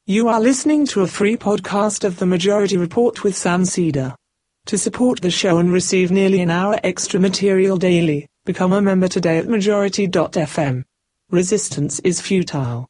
You are listening to a free podcast of The Majority Report with Sam Seder. To support the show and receive nearly an hour extra material daily, become a member today at majority.fm. Resistance is futile.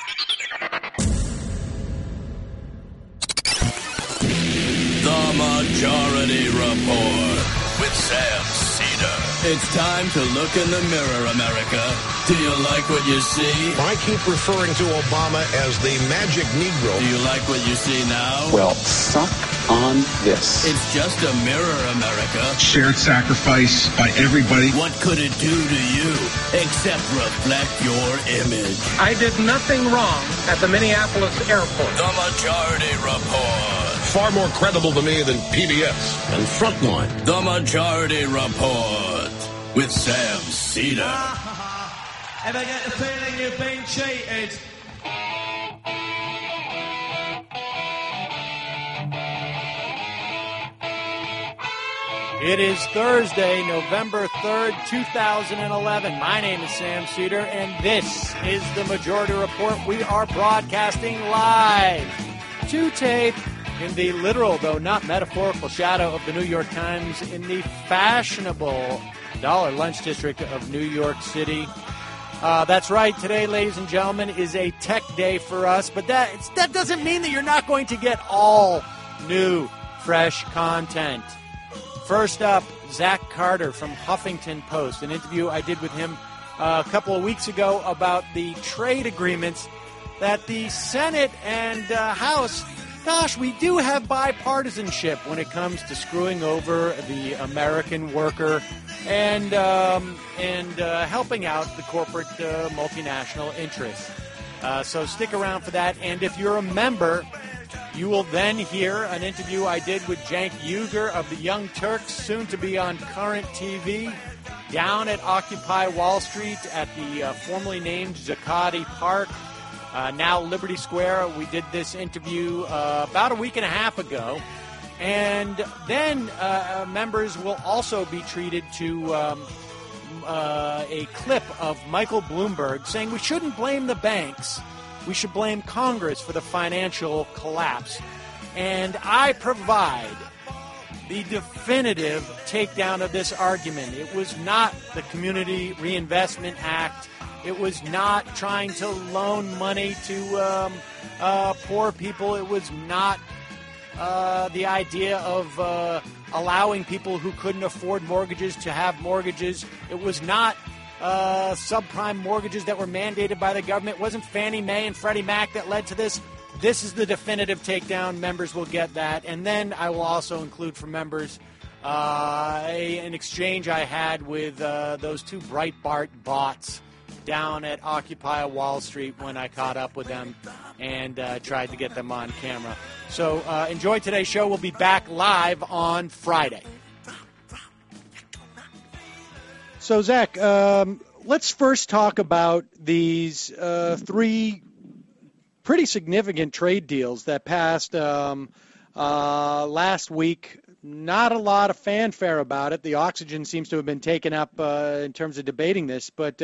The Majority Report with Sam Seder. It's time to look in the mirror, America. Do you like what you see? I keep referring to Obama as the magic Negro. Do you like what you see now? Well, suck on this. It's just a mirror, America. Shared sacrifice by everybody. What could it do to you except reflect your image? I did nothing wrong at the Minneapolis airport. The Majority Report. Far more credible to me than PBS and Frontline. The Majority Report with Sam Seder. Ever get the feeling you've been cheated? It is Thursday, November 3rd, 2011. My name is Sam Seder, and this is the Majority Report. We are broadcasting live to tape in the literal, though not metaphorical, shadow of the New York Times in the fashionable Dollar Lunch District of New York City. That's right. Today, ladies and gentlemen, is a tech day for us, but that doesn't mean that you're not going to get all new, fresh content. First up, Zach Carter from Huffington Post, an interview I did with him a couple of weeks ago about the trade agreements that the Senate and House, gosh, we do have bipartisanship when it comes to screwing over the American worker and helping out the corporate multinational interests. So stick around for that. And if you're a member, you will then hear an interview I did with Cenk Uygur of the Young Turks, soon to be on Current TV, down at Occupy Wall Street at the formerly named Zuccotti Park, now Liberty Square. We did this interview about a week and a half ago. And then members will also be treated to a clip of Michael Bloomberg saying we shouldn't blame the banks. We should blame Congress for the financial collapse. And I provide the definitive takedown of this argument. It was not the Community Reinvestment Act. It was not trying to loan money to poor people. It was not the idea of allowing people who couldn't afford mortgages to have mortgages. It was not subprime mortgages that were mandated by the government. It wasn't Fannie Mae and Freddie Mac that led to this. This is the definitive takedown. Members will get that. And then I will also include for members an exchange I had with those two Breitbart bots down at Occupy Wall Street when I caught up with them and tried to get them on camera. So enjoy today's show. We'll be back live on Friday. So, Zach, let's first talk about these three pretty significant trade deals that passed last week. Not a lot of fanfare about it. The oxygen seems to have been taken up in terms of debating this. But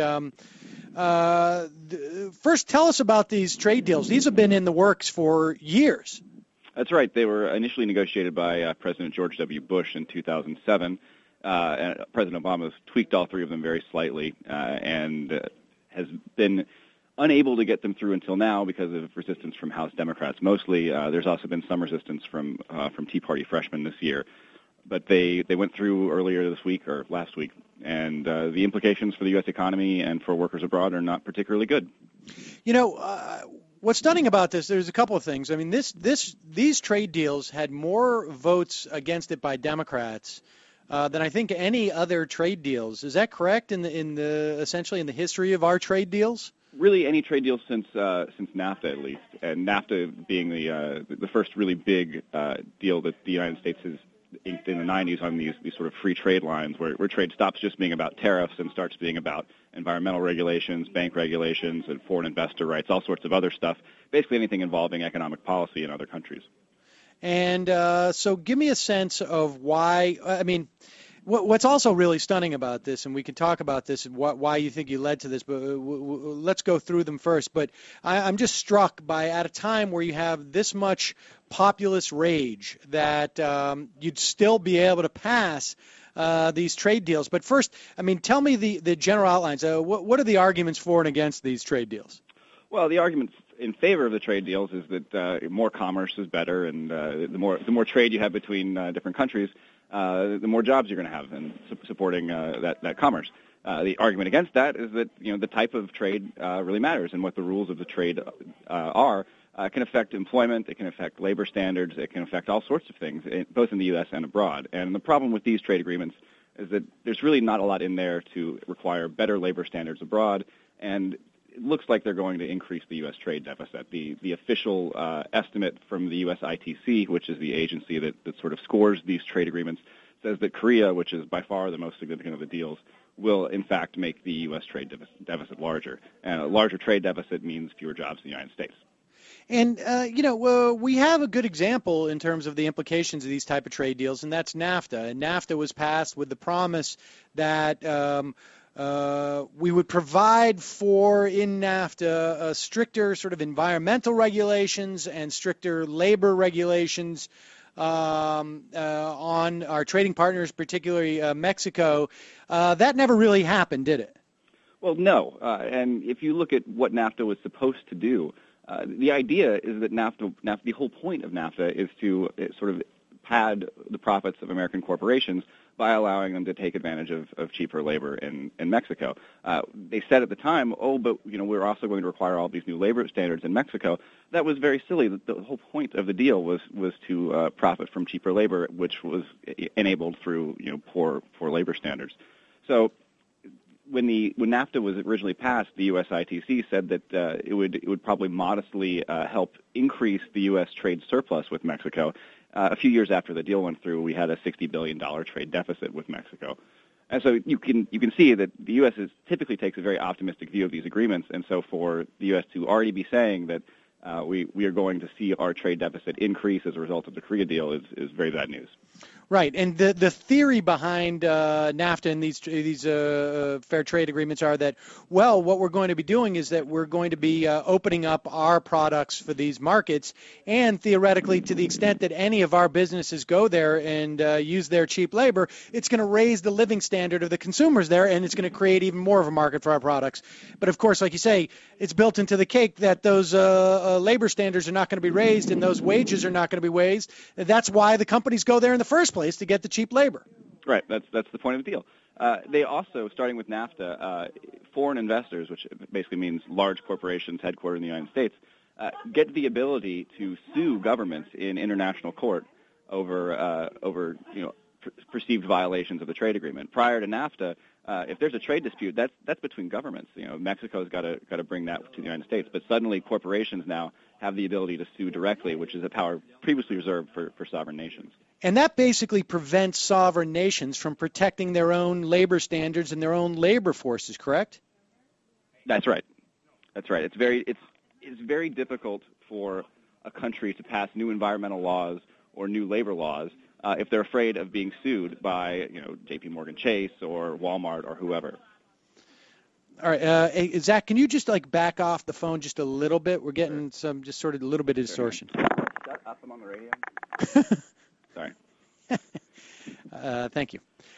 first, tell us about these trade deals. These have been in the works for years. That's right. They were initially negotiated by President George W. Bush in 2007. And President Obama has tweaked all three of them very slightly and has been unable to get them through until now because of resistance from House Democrats. Mostly, there's also been some resistance from Tea Party freshmen this year. But they went through earlier this week or last week, and the implications for the U.S. economy and for workers abroad are not particularly good. You know, what's stunning about this, there's a couple of things. I mean, these trade deals had more votes against it by Democrats than I think any other trade deals. Is that correct essentially in the history of our trade deals? Really, any trade deal since NAFTA, at least, and NAFTA being the first really big deal that the United States has inked in the 90s on these sort of free trade lines where trade stops just being about tariffs and starts being about environmental regulations, bank regulations, and foreign investor rights, all sorts of other stuff, basically anything involving economic policy in other countries. And so give me a sense of why, I mean, What's also really stunning about this, and we can talk about this and why you think you led to this, but let's go through them first. But I'm just struck by, at a time where you have this much populist rage, that you'd still be able to pass these trade deals. But first, I mean, tell me the general outlines. What are the arguments for and against these trade deals? Well, the arguments in favor of the trade deals is that more commerce is better, and the more trade you have between different countries, the more jobs you're going to have in supporting that commerce. The argument against that is that the type of trade really matters, and what the rules of the trade are can affect employment, it can affect labor standards, it can affect all sorts of things, both in the U.S. and abroad. And the problem with these trade agreements is that there's really not a lot in there to require better labor standards abroad, and it looks like they're going to increase the U.S. trade deficit. The official estimate from the U.S. ITC, which is the agency that sort of scores these trade agreements, says that Korea, which is by far the most significant of the deals, will in fact make the U.S. trade deficit larger. And a larger trade deficit means fewer jobs in the United States. And, we have a good example in terms of the implications of these type of trade deals, and that's NAFTA. And NAFTA was passed with the promise that we would provide for, in NAFTA, stricter sort of environmental regulations and stricter labor regulations on our trading partners, particularly Mexico. That never really happened, did it? Well, no. And if you look at what NAFTA was supposed to do, the idea is that NAFTA, the whole point of NAFTA is to sort of pad the profits of American corporations by allowing them to take advantage of cheaper labor in Mexico. They said at the time, but we're also going to require all these new labor standards in Mexico. That was very silly. The whole point of the deal was to profit from cheaper labor, which was enabled through poor labor standards. So when NAFTA was originally passed, the U.S. ITC said that it would probably modestly help increase the U.S. trade surplus with Mexico. A few years after the deal went through, we had a $60 billion trade deficit with Mexico. And so you can see that the U.S. typically takes a very optimistic view of these agreements, and so for the U.S. to already be saying that we are going to see our trade deficit increase as a result of the Korea deal is very bad news. Right, and the theory behind NAFTA and these fair trade agreements are that, well, what we're going to be doing is that we're going to be opening up our products for these markets, and theoretically, to the extent that any of our businesses go there and use their cheap labor, it's going to raise the living standard of the consumers there, and it's going to create even more of a market for our products. But of course, like you say, it's built into the cake that those labor standards are not going to be raised and those wages are not going to be raised. That's why the companies go there in the first place, to get the cheap labor. Right. That's the point of the deal. They also, starting with NAFTA, foreign investors, which basically means large corporations headquartered in the United States, get the ability to sue governments in international court over perceived violations of the trade agreement. Prior to NAFTA, if there's a trade dispute, that's between governments. Mexico's got to bring that to the United States, but suddenly corporations now have the ability to sue directly, which is a power previously reserved for sovereign nations. And that basically prevents sovereign nations from protecting their own labor standards and their own labor forces, correct? That's right. That's right. It's very difficult for a country to pass new environmental laws or new labor laws if they're afraid of being sued by, J.P. Morgan Chase or Walmart or whoever. All right, Zach, can you just back off the phone just a little bit? We're getting some just sort of a little bit of distortion. Shut up! I'm on the radio. Sorry. Thank you.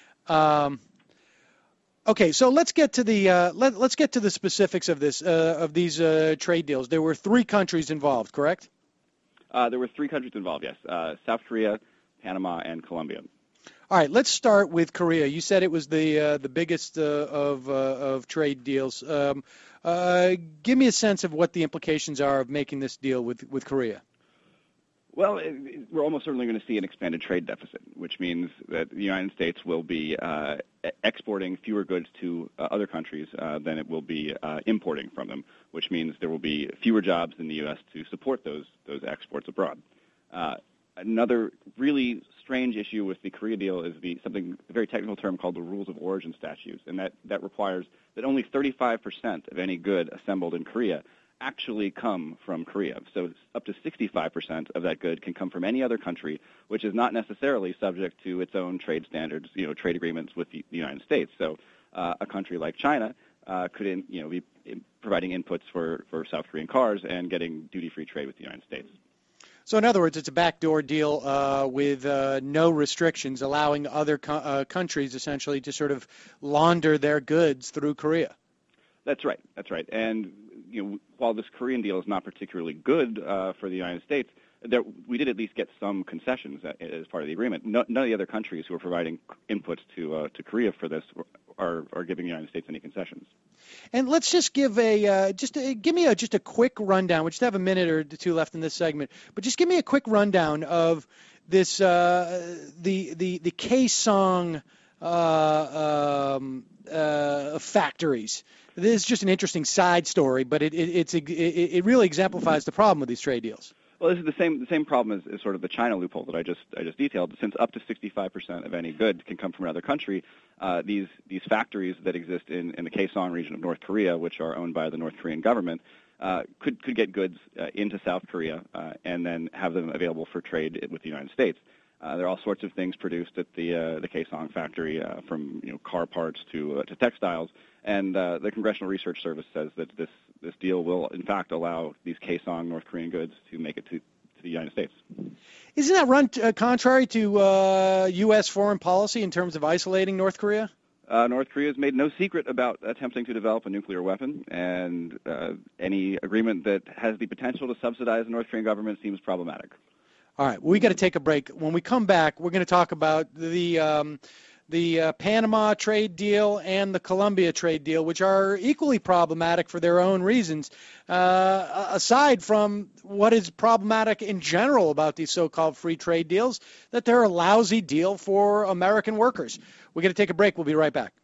Okay, so let's get to the let's get to the specifics of this of these trade deals. There were 3 countries involved, correct? There were 3 countries involved. Yes, South Korea, Panama, and Colombia. All right, let's start with Korea. You said it was the biggest of trade deals. Give me a sense of what the implications are of making this deal with Korea. Well, we're almost certainly going to see an expanded trade deficit, which means that the United States will be exporting fewer goods to other countries than it will be importing from them, which means there will be fewer jobs in the U.S. to support those exports abroad. Another really strange issue with the Korea deal is a very technical term called the Rules of Origin statutes, and that requires that only 35% of any good assembled in Korea actually come from Korea. So up to 65% of that good can come from any other country, which is not necessarily subject to its own trade standards, trade agreements with the United States. So a country like China could, be providing inputs for South Korean cars and getting duty-free trade with the United States. So in other words, it's a backdoor deal with no restrictions, allowing other countries essentially to sort of launder their goods through Korea. That's right. And while this Korean deal is not particularly good for the United States, we did at least get some concessions as part of the agreement. None of the other countries who are providing inputs to Korea for this are giving the United States any concessions. And let's just give give me a quick rundown. We just have a minute or two left in this segment, but just give me a quick rundown of this the Kaesong factories. This is just an interesting side story, but it really exemplifies the problem with these trade deals. Well, this is the same problem as sort of the China loophole that I just detailed. Since up to 65% of any good can come from another country, these factories that exist in the Kaesong region of North Korea, which are owned by the North Korean government, could get goods into South Korea and then have them available for trade with the United States. There are all sorts of things produced at the Kaesong factory, from car parts to textiles. And the Congressional Research Service says that this deal will, in fact, allow these Kaesong North Korean goods to make it to the United States. Isn't that run contrary to U.S. foreign policy in terms of isolating North Korea? North Korea has made no secret about attempting to develop a nuclear weapon, and any agreement that has the potential to subsidize the North Korean government seems problematic. All right, we got to take a break. When we come back, we're going to talk about the Panama trade deal and the Colombia trade deal, which are equally problematic for their own reasons, aside from what is problematic in general about these so-called free trade deals, that they're a lousy deal for American workers. We're going to take a break. We'll be right back.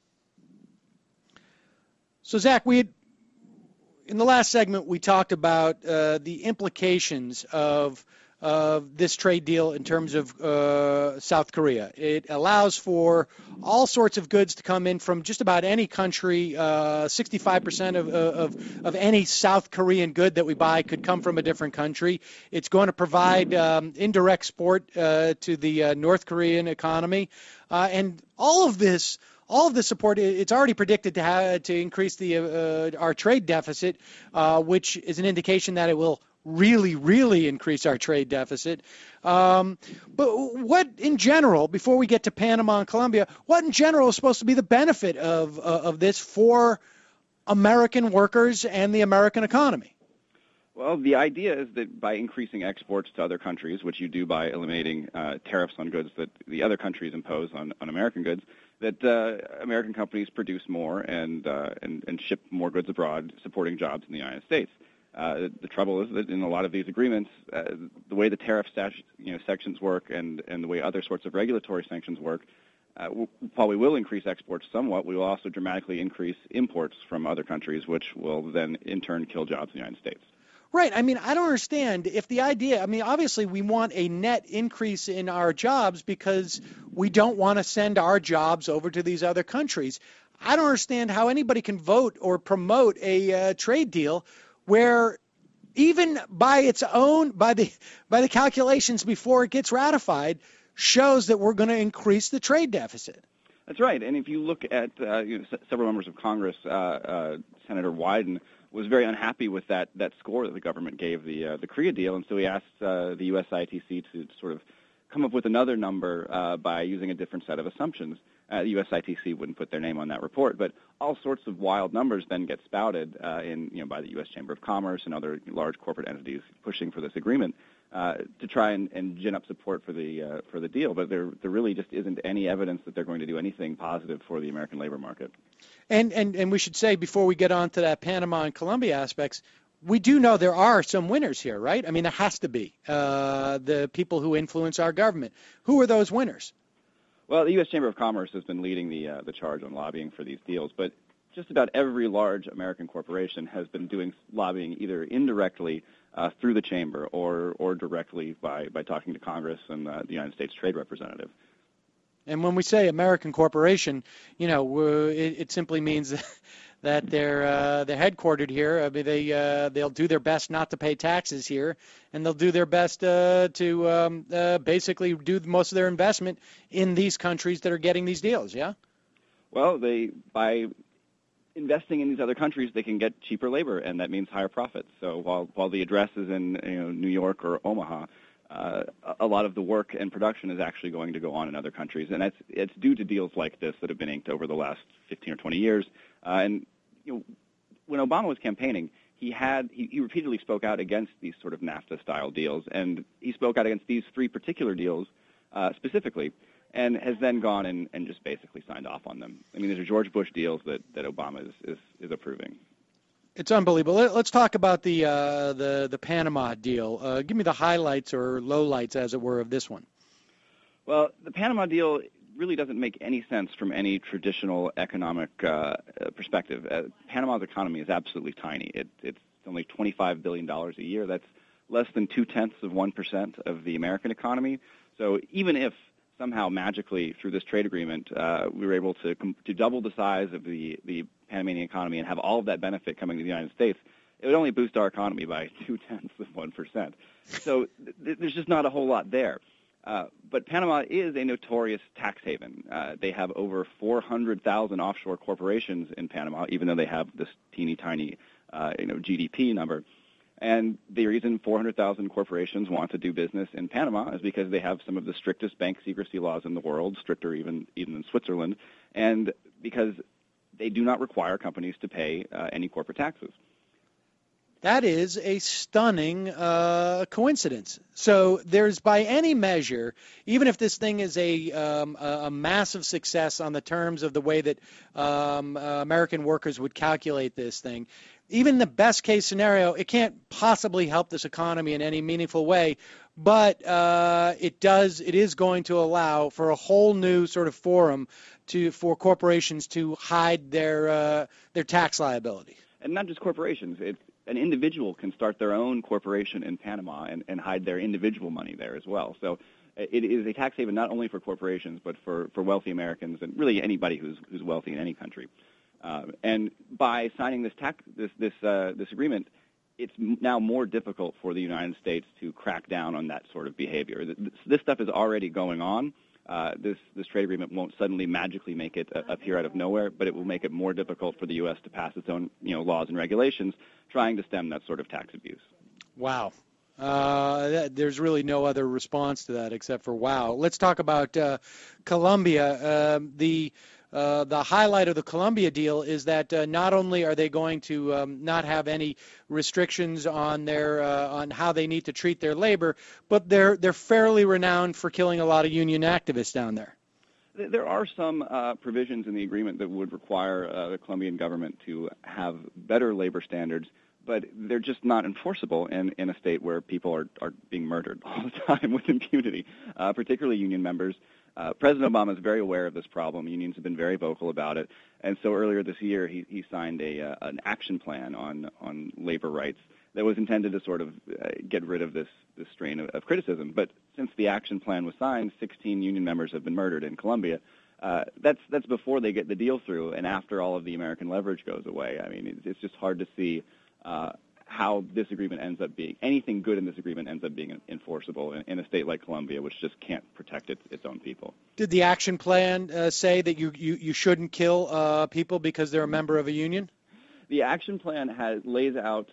So, Zach, in the last segment, we talked about the implications of this trade deal in terms of South Korea. It allows for all sorts of goods to come in from just about any country. 65% of any South Korean good that we buy could come from a different country. It's going to provide indirect support to the North Korean economy. And all of this support, it's already predicted to increase our trade deficit, which is an indication that it will really increase our trade deficit. But what in general, before we get to Panama and Colombia, what in general is supposed to be the benefit of this for American workers and the American economy? Well, the idea is that by increasing exports to other countries, which you do by eliminating tariffs on goods that the other countries impose on American goods, that American companies produce more and ship more goods abroad, supporting jobs in the United States. The trouble is that in a lot of these agreements, the way the tariff sections work and the way other sorts of regulatory sanctions work, while we will increase exports somewhat, we will also dramatically increase imports from other countries, which will then in turn kill jobs in the United States. Right. I mean, I don't understand if the idea, obviously we want a net increase in our jobs because we don't want to send our jobs over to these other countries. I don't understand how anybody can vote or promote a trade deal where even by the calculations before it gets ratified shows that we're going to increase the trade deficit. That's right. And if you look at several members of Congress, Senator Wyden was very unhappy with that score that the government gave the Korea deal, and so he asked the U.S. ITC to sort of come up with another number by using a different set of assumptions. The U.S. ITC wouldn't put their name on that report, but all sorts of wild numbers then get spouted by the U.S. Chamber of Commerce and other large corporate entities pushing for this agreement to try and gin up support for the deal. But there really just isn't any evidence that they're going to do anything positive for the American labor market. And we should say, before we get on to that Panama and Colombia aspects, we do know there are some winners here, right? I mean, there has to be the people who influence our government. Who are those winners? Well, the U.S. Chamber of Commerce has been leading the charge on lobbying for these deals, but just about every large American corporation has been doing lobbying either indirectly through the chamber or directly by talking to Congress and the United States Trade Representative. And when we say American corporation, it simply means that they're headquartered here. I mean, they'll do their best not to pay taxes here, and they'll do their best to basically do most of their investment in these countries that are getting these deals. Yeah. Well, by investing in these other countries, they can get cheaper labor, and that means higher profits. So while the address is in New York or Omaha, a lot of the work and production is actually going to go on in other countries, and it's due to deals like this that have been inked over the last 15 or 20 years. And when Obama was campaigning, he repeatedly spoke out against these sort of NAFTA-style deals, and he spoke out against these three particular deals specifically, and has then gone and just basically signed off on them. I mean, these are George Bush deals that Obama is approving. It's unbelievable. Let's talk about the Panama deal. Give me the highlights or lowlights, as it were, of this one. Well, the Panama deal really doesn't make any sense from any traditional economic perspective. Panama's economy is absolutely tiny. It's only $25 billion a year. That's less than 0.2% of the American economy. So even if somehow magically through this trade agreement we were able to double the size of the Panamanian economy and have all of that benefit coming to the United States, it would only boost our economy by 0.2%. So there's just not a whole lot there. But Panama is a notorious tax haven. They have over 400,000 offshore corporations in Panama, even though they have this teeny tiny GDP number. And the reason 400,000 corporations want to do business in Panama is because they have some of the strictest bank secrecy laws in the world, stricter even in Switzerland, and because they do not require companies to pay any corporate taxes. That is a stunning coincidence. So there's, by any measure, even if this thing is a massive success on the terms of the way that American workers would calculate this thing, even the best case scenario, it can't possibly help this economy in any meaningful way. But it is going to allow for a whole new sort of forum for corporations to hide their tax liability. And not just corporations. An individual can start their own corporation in Panama and hide their individual money there as well. So it is a tax haven not only for corporations but for wealthy Americans and really anybody who's wealthy in any country. And by signing this agreement, it's now more difficult for the United States to crack down on that sort of behavior. This stuff is already going on. This trade agreement won't suddenly magically make it appear out of nowhere, but it will make it more difficult for the U.S. to pass its own laws and regulations trying to stem that sort of tax abuse. Wow. There's really no other response to that except for wow. Let's talk about Colombia. The highlight of the Colombia deal is that not only are they going to not have any restrictions on on how they need to treat their labor, but they're fairly renowned for killing a lot of union activists down there. There are some provisions in the agreement that would require the Colombian government to have better labor standards, but they're just not enforceable in a state where people are being murdered all the time with impunity, particularly union members. President Obama is very aware of this problem. Unions have been very vocal about it. And so earlier this year, he signed an action plan on labor rights that was intended to sort of get rid of this strain of criticism. But since the action plan was signed, 16 union members have been murdered in Colombia. That's before they get the deal through and after all of the American leverage goes away. I mean, it's just hard to see how this agreement ends up being, anything good in this agreement ends up being enforceable in a state like Colombia, which just can't protect its own people. Did the action plan say that you shouldn't kill people because they're a member of a union? The action plan lays out,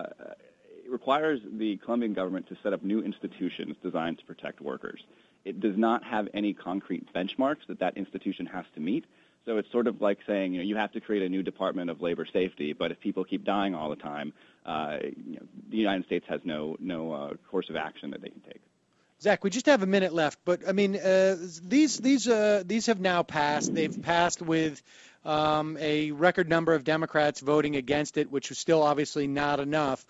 it requires the Colombian government to set up new institutions designed to protect workers. It does not have any concrete benchmarks that institution has to meet. So it's sort of like saying, you have to create a new Department of Labor Safety, but if people keep dying all the time, the United States has no course of action that they can take. Zach, we just have a minute left, but I mean, these have now passed. They've passed with a record number of Democrats voting against it, which is still obviously not enough.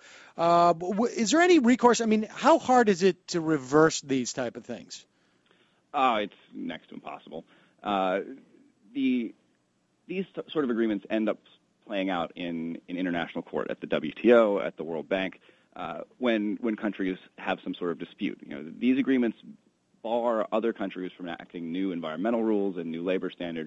Is there any recourse? I mean, how hard is it to reverse these type of things? It's next to impossible. These sort of agreements end up playing out in international court at the WTO, at the World Bank, when countries have some sort of dispute. These agreements bar other countries from enacting new environmental rules and new labor standards,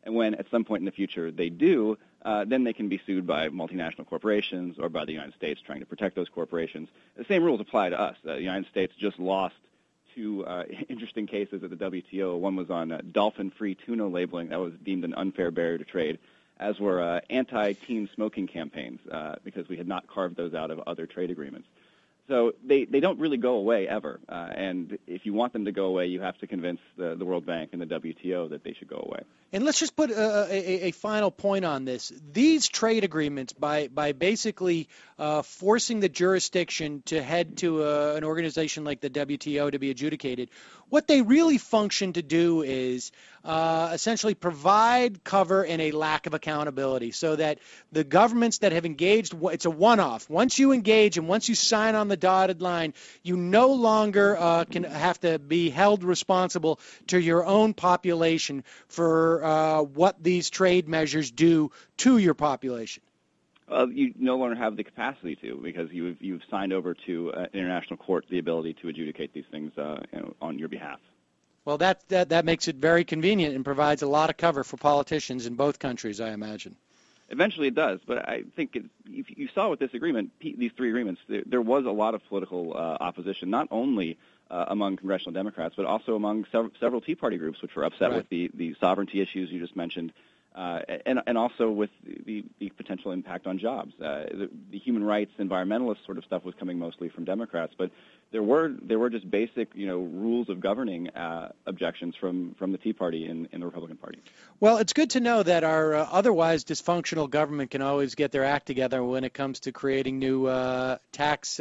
And when at some point in the future they do, then they can be sued by multinational corporations or by the United States trying to protect those corporations. The same rules apply to us. The United States just lost two interesting cases at the WTO. One was on dolphin-free tuna labeling. That was deemed an unfair barrier to trade, as were anti-teen smoking campaigns because we had not carved those out of other trade agreements. So they don't really go away ever. And if you want them to go away, you have to convince the World Bank and the WTO that they should go away. And let's just put a final point on this. These trade agreements, by basically forcing the jurisdiction to head to an organization like the WTO to be adjudicated, what they really function to do is essentially provide cover and a lack of accountability so that the governments that have engaged, it's a one-off. Once you engage and once you sign on the dotted line, you no longer can have to be held responsible to your own population for what these trade measures do to your population. You no longer have the capacity to, because you've signed over to an international court the ability to adjudicate these things on your behalf. Well, that makes it very convenient and provides a lot of cover for politicians in both countries, I imagine. Eventually it does, but I think if you saw with this agreement, these three agreements, there was a lot of political opposition, not only among congressional Democrats, but also among several Tea Party groups, which were upset with the sovereignty issues you just mentioned, and also with the potential impact on jobs. The human rights, environmentalist sort of stuff was coming mostly from Democrats, but there were just basic, rules of governing objections from the Tea Party in the Republican Party. Well, it's good to know that our otherwise dysfunctional government can always get their act together when it comes to creating new tax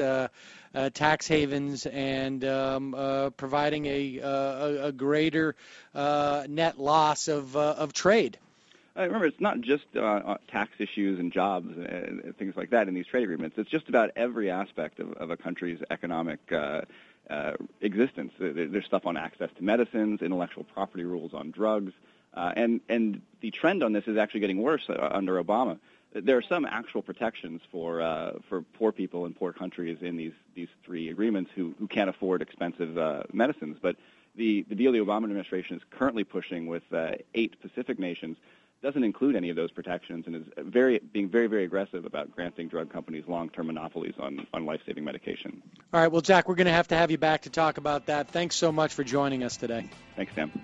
havens and providing a greater net loss of trade. Remember, it's not just tax issues and jobs and things like that in these trade agreements. It's just about every aspect of a country's economic existence. There's stuff on access to medicines, intellectual property rules on drugs, and the trend on this is actually getting worse under Obama. There are some actual protections for poor people in poor countries in these three agreements who can't afford expensive medicines. But the deal the Obama administration is currently pushing with 8 Pacific nations doesn't include any of those protections and is being very, very aggressive about granting drug companies long-term monopolies on life-saving medication. All right, well, Jack, we're going to have you back to talk about that. Thanks so much for joining us today. Thanks, Sam.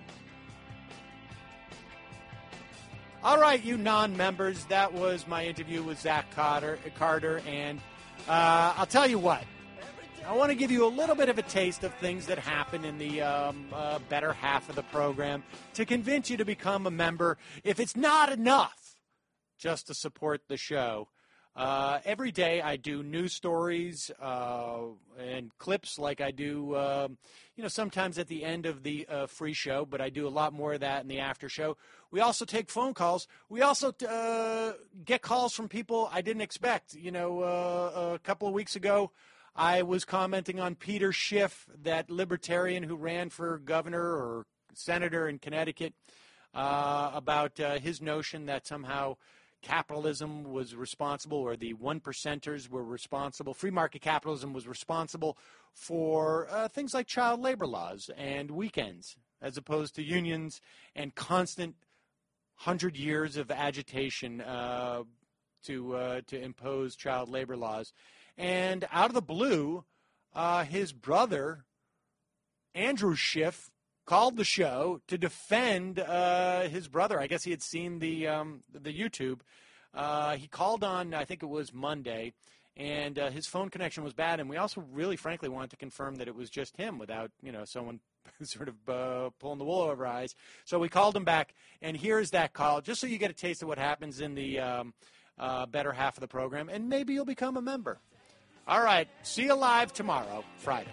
All right, you non-members, that was my interview with Zach Carter, and I'll tell you what. I want to give you a little bit of a taste of things that happen in the better half of the program to convince you to become a member if it's not enough just to support the show. Every day I do news stories and clips like I do, sometimes at the end of the free show, but I do a lot more of that in the after show. We also take phone calls. We also get calls from people I didn't expect. A couple of weeks ago, I was commenting on Peter Schiff, that libertarian who ran for governor or senator in Connecticut, about his notion that somehow capitalism was responsible, or the 1%ers were responsible, free market capitalism was responsible for things like child labor laws and weekends, as opposed to unions and constant 100 years of agitation to impose child labor laws. And out of the blue, his brother, Andrew Schiff, called the show to defend his brother. I guess he had seen the YouTube. He called on, I think it was Monday, and his phone connection was bad. And we also really, frankly, wanted to confirm that it was just him without, someone sort of pulling the wool over our eyes. So we called him back, and here's that call, just so you get a taste of what happens in the better half of the program, and maybe you'll become a member. All right, see you live tomorrow, Friday.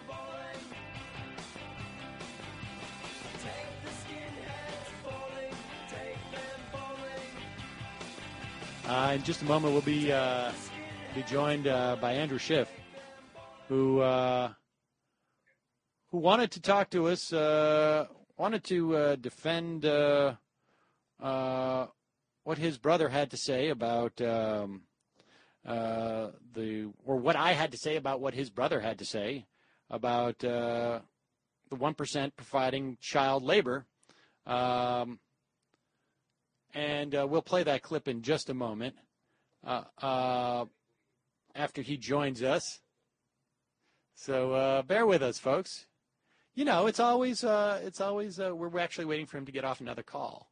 In just a moment, we'll be joined by Andrew Schiff, who wanted to talk to us, wanted to defend what his brother had to say about what I had to say about what his brother had to say about the 1% providing child labor. and we'll play that clip in just a moment after he joins us. So bear with us, folks. You know, it's always we're actually waiting for him to get off another call.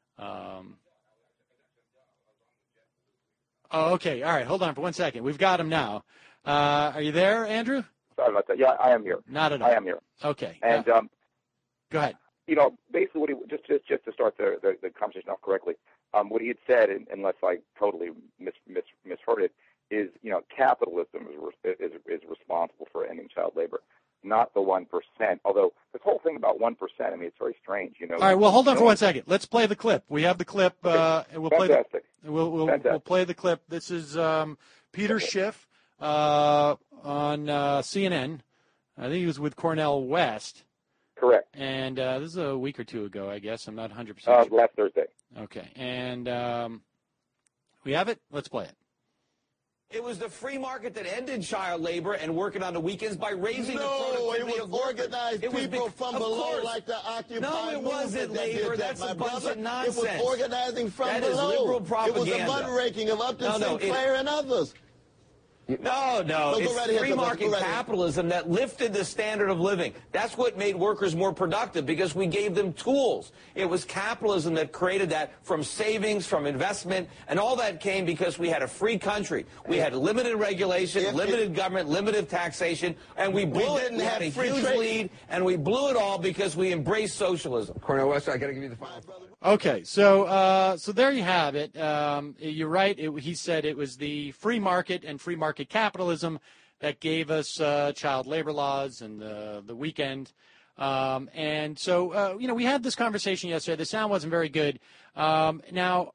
Oh, okay. All right. Hold on for 1 second. We've got him now. Are you there, Andrew? Sorry about that. Yeah, I am here. Not at all. I am here. Okay. And go ahead. You know, basically, what he, just to start the conversation off correctly, what he had said, unless I totally misheard it, is, you know, capitalism is responsible for ending child labor, not the 1%. Although this whole thing about 1%, I mean, it's very strange. You know. All right. Well, hold on for 1 second. Let's play the clip. We have the clip. And we'll Fantastic. We'll play the clip. This is Peter Schiff on CNN. I think he was with Cornel West. Correct. And this is a week or two ago, I guess. I'm not 100% sure. Last Thursday. Okay. And we have it. Let's play it. It was the free market that ended child labor and working on the weekends by raising the No, productivity it of was workers. organized It was people from of below, course. like the Occupy No, it wasn't movement that labor. did that, That's my a bunch brother. of nonsense. It was organizing from That below. is liberal propaganda. It was the muckraking of Upton Sinclair and others. No, go it's right ahead, free market go right ahead. capitalism that lifted the standard of living. That's what made workers more productive because we gave them tools. It was capitalism that created that from savings, from investment, and all that came because we had a free country. We had limited regulation, limited government, limited taxation, and we blew it. We had a huge lead, and we blew it all because we embraced socialism. Cornel West, I got to give you the final. Okay, so there you have it. You're right. He said it was the free market and free market capitalism that gave us child labor laws and the weekend. And so, you know, we had this conversation yesterday. The sound wasn't very good. Now,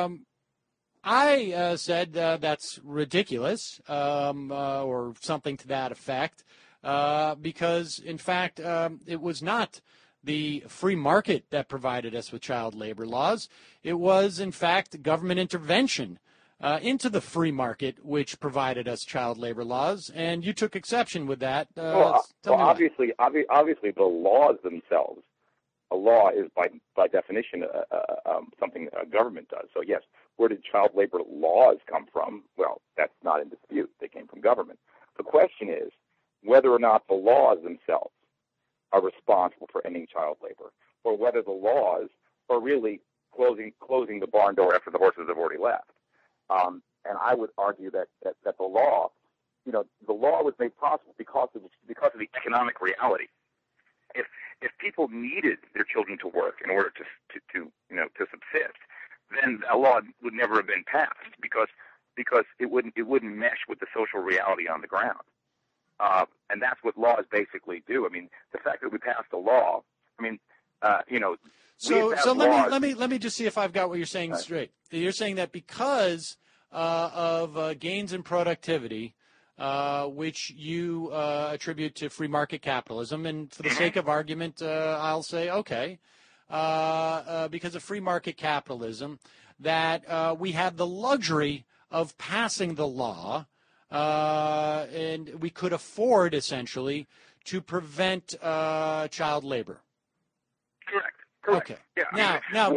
I said that's ridiculous or something to that effect because, in fact, it was not the free market that provided us with child labor laws. It was, in fact, government intervention into the free market which provided us child labor laws, and you took exception with that. Obviously, the laws themselves, a law is by definition something a government does. So yes, where did child labor laws come from? Well, that's not in dispute. They came from government. The question is whether or not the laws themselves are responsible for ending child labor, or whether the laws are really closing the barn door after the horses have already left. And I would argue that the law, you know, the law was made possible because of the economic reality. If people needed their children to work in order to subsist, then a law would never have been passed because it wouldn't mesh with the social reality on the ground. And that's what laws basically do. I mean, the fact that we passed a law, I mean, you know. So let me just see if I've got what you're saying straight. You're saying that because of gains in productivity, which you attribute to free market capitalism, and for the sake of argument, I'll say okay, because of free market capitalism, that we had the luxury of passing the law. And we could afford, essentially, to prevent child labor. Correct. Okay. Yeah,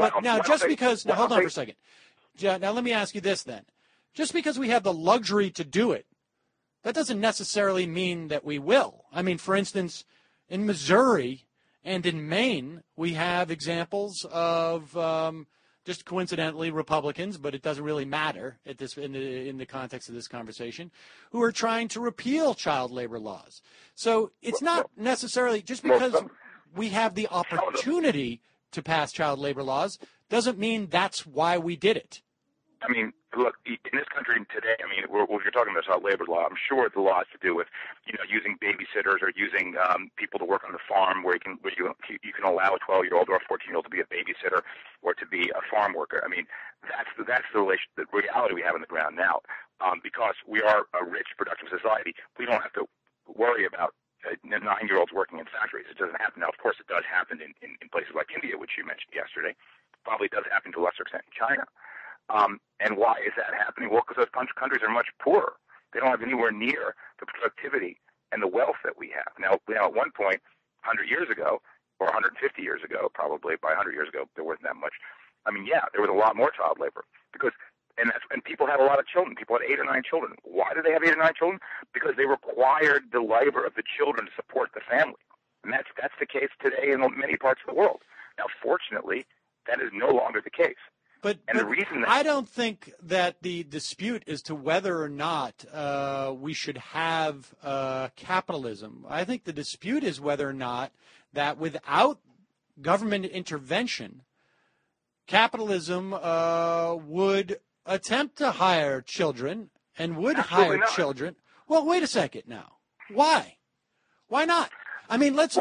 hold on for a second. Now, let me ask you this then. Just because we have the luxury to do it, that doesn't necessarily mean that we will. I mean, for instance, in Missouri and in Maine, we have examples of just coincidentally Republicans, but it doesn't really matter at this in the context of this conversation, who are trying to repeal child labor laws. So it's not necessarily just because we have the opportunity to pass child labor laws doesn't mean that's why we did it. I mean, look, in this country today, I mean, if you're talking about child labor law, I'm sure the law has to do with, you know, using babysitters or using people to work on the farm where you can allow a 12-year-old or a 14-year-old to be a babysitter or to be a farm worker. I mean, that's the reality we have on the ground now. Because we are a rich, productive society, we don't have to worry about 9-year-olds working in factories. It doesn't happen. Now, of course, it does happen in places like India, which you mentioned yesterday. Probably does happen to a lesser extent in China. And why is that happening? Well, because those countries are much poorer. They don't have anywhere near the productivity and the wealth that we have. Now at one point, 100 years ago, or 150 years ago, probably by 100 years ago, there wasn't that much. I mean, yeah, there was a lot more child labor because, and people had a lot of children. People had 8 or 9 children. Why did they have 8 or 9 children? Because they required the labor of the children to support the family. And that's the case today in many parts of the world. Now, fortunately, that is no longer the case. But the reason that I don't think that the dispute is to whether or not we should have capitalism. I think the dispute is whether or not that without government intervention, capitalism would attempt to hire children and would hire children. Well, wait a second now. Why? Why not? I mean, listen.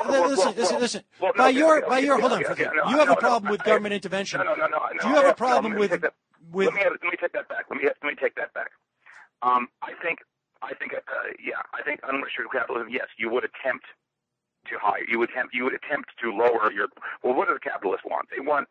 By your, hold on. You have a problem with government intervention. No. Do you have a problem with? Let me take that back. Let me take that back. I think unrestricted capitalism. Yes, you would attempt to hire. You would attempt to lower your. Well, what do the capitalists want? They want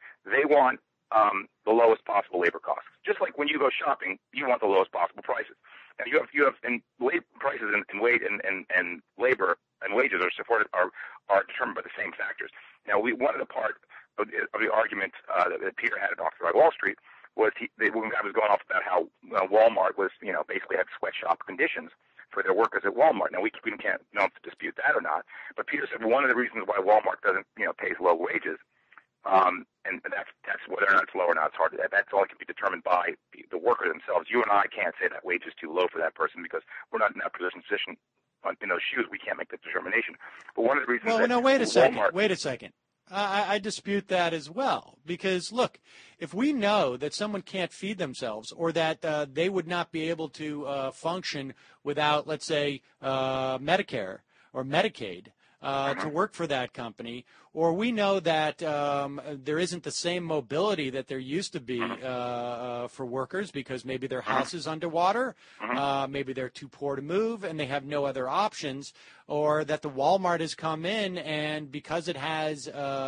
the lowest possible labor costs. Just like when you go shopping, you want the lowest possible prices. And you have prices and weight and labor and wages are determined by the same factors. Now, one of the part of the argument that Peter had at Occupy Wall Street was when I was going off about how Walmart was, basically had sweatshop conditions for their workers at Walmart. Now, we can't dispute that or not. But Peter said one of the reasons why Walmart doesn't, pays low wages, and that's whether or not it's low or not. It's hard. That's all can be determined by the worker themselves. You and I can't say that wage is too low for that person because we're not in that position in those shoes. We can't make that determination. But one of the reasons. Well, no. Wait a second. I dispute that as well because look, if we know that someone can't feed themselves or that they would not be able to function without, let's say, Medicare or Medicaid. To work for that company, or we know that there isn't the same mobility that there used to be for workers because maybe their house is underwater, maybe they're too poor to move and they have no other options, or that the Walmart has come in and because it has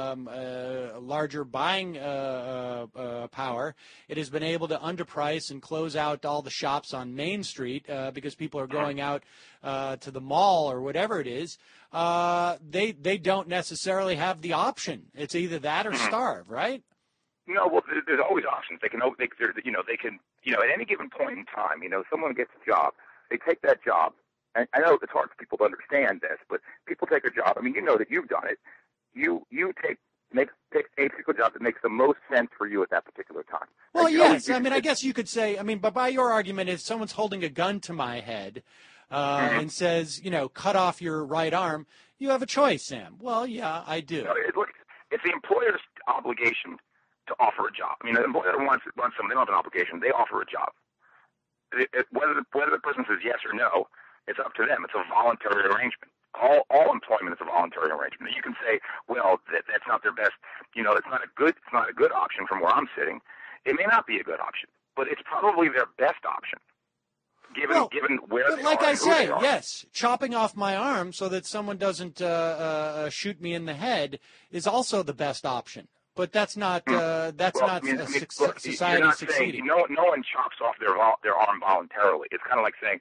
a larger buying power, it has been able to underprice and close out all the shops on Main Street because people are going out to the mall or whatever it is. They don't necessarily have the option. It's either that or starve, right? No, well, there's always options. They can at any given point in time, someone gets a job, they take that job. And I know it's hard for people to understand this, but people take a job. I mean, you know that you've done it. You take a particular job that makes the most sense for you at that particular time. Well, yes. I mean, I guess you could say. I mean, but by your argument, if someone's holding a gun to my head and says, cut off your right arm, you have a choice, Sam. Well, yeah, I do. No, it's the employer's obligation to offer a job. I mean, the employer wants someone. They don't have an obligation. They offer a job. Whether the person says yes or no, it's up to them. It's a voluntary arrangement. All employment is a voluntary arrangement. You can say, well, that's not their best. It's not a good option from where I'm sitting. It may not be a good option, but it's probably their best option. Given where they like are I and who say, they are. yes, chopping off my arm so that someone doesn't shoot me in the head is also the best option. But that's not society succeeding. No one chops off their arm voluntarily. It's kind of like saying,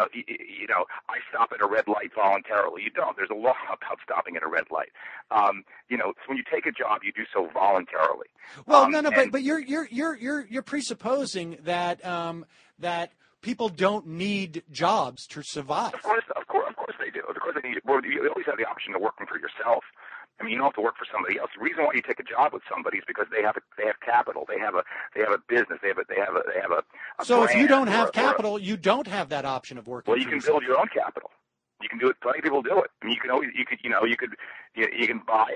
I stop at a red light voluntarily. You don't. There's a law about stopping at a red light. When you take a job, you do so voluntarily. Well, but you're presupposing that people don't need jobs to survive. Of course they do. Of course they need. Well, you always have the option of working for yourself. I mean, you don't have to work for somebody else. The reason why you take a job with somebody is because they have capital. They have a business. They have a So if you don't have capital, you don't have that option of working. Well, you can build your own capital. You can do it. Plenty of people do it. I mean, you can buy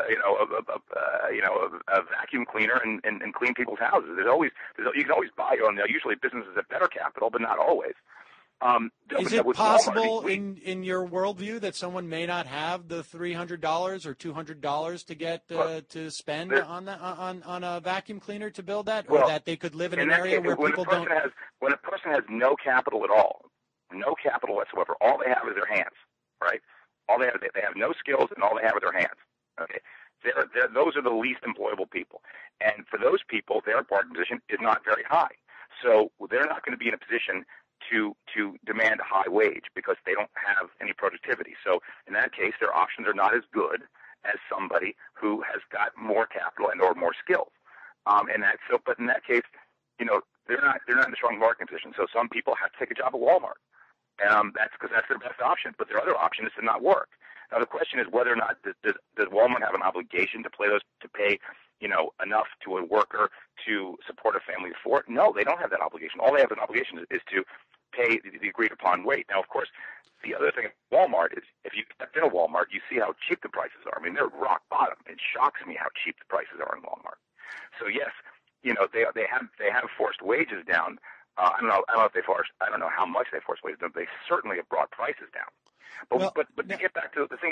a vacuum cleaner and clean people's houses. You can always buy your own. Now, usually businesses have better capital, but not always. Is it possible in your worldview that someone may not have the $300 or $200 to get to spend on a vacuum cleaner to build that, or that they could live in an area where people don't? When a person has no capital at all, no capital whatsoever, all they have is their hands, right? They have no skills, and all they have are their hands. Okay, those are the least employable people, and for those people, their bargaining position is not very high, so they're not going to be in a position to demand a high wage because they don't have any productivity. So in that case, their options are not as good as somebody who has got more capital and or more skills. But in that case, they're not in a strong bargaining position. So some people have to take a job at Walmart. That's because that's their best option. But their other option is to not work. Now the question is whether or not does Walmart have an obligation to pay enough to a worker to support a family of four? No, they don't have that obligation. All they have an obligation is to pay the agreed upon rate. Now, of course, the other thing at Walmart is if you step in a Walmart, you see how cheap the prices are. I mean, they're rock bottom. It shocks me how cheap the prices are in Walmart. So yes, they have forced wages down. I don't know how much they forced wages down. But they certainly have brought prices down. But to get back to the thing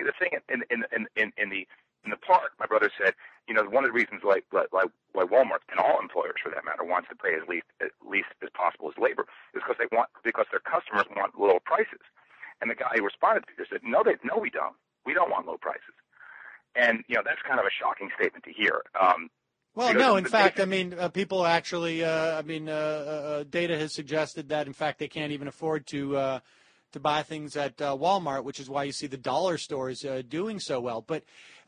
in the park, my brother said, one of the reasons why Walmart and all employers for that matter wants to pay as least as possible as labor is because their customers want low prices. And the guy who responded to this said, no, we don't. We don't want low prices. And that's kind of a shocking statement to hear. Well, no, in fact, I mean, people actually, data has suggested that, in fact, they can't even afford to buy things at Walmart, which is why you see the dollar stores doing so well. But